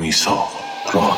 میثاق راد.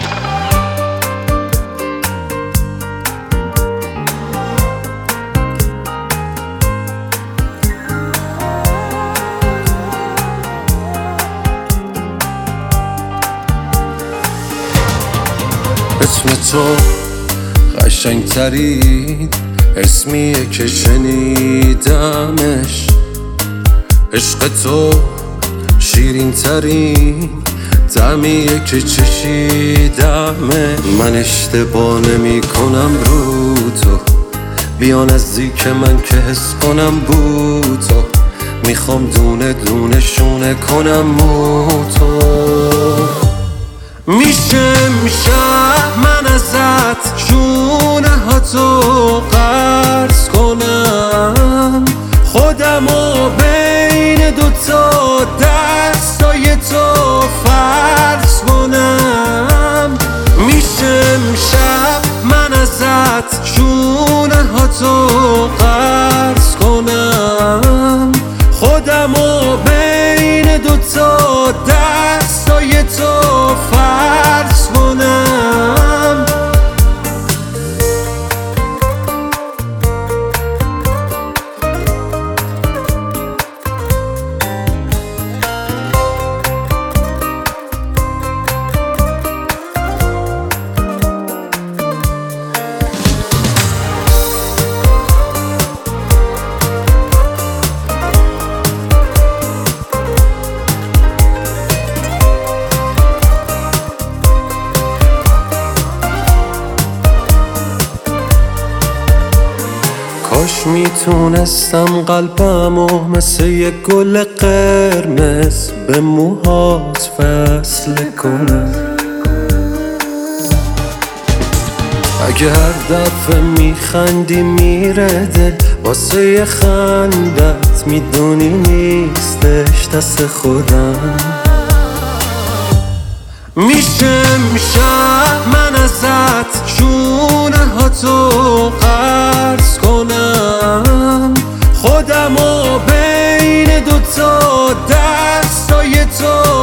اسم تو قشنگ ترین اسمیه که شنیدمش، عشق تو شیرین ترین طعمیه که چشیدمه. من اشتباه نمی کنم رو تو، بیا نزدیک من که حس کنم بو تو، میخوام دونه دونه شونه کنم مو تو. میشه من ازت شونه ها تو قرض کنم، خودمو بین دوتا دستای تو فرض کنم. میشه من ازت شونه ها تو قرض کنم، خودمو بین دوتا دستای تو فرض کنم. کاش میتونستم قلبمو مثل یه گل قرمز به موهات وصل کنم. اگه هر دفعه میخندی میره دل واسه یه خندت، میدونی نیستش دست خودم. میشه من ازت شونه ها تو قرض خودمو بین دوتا دستای تو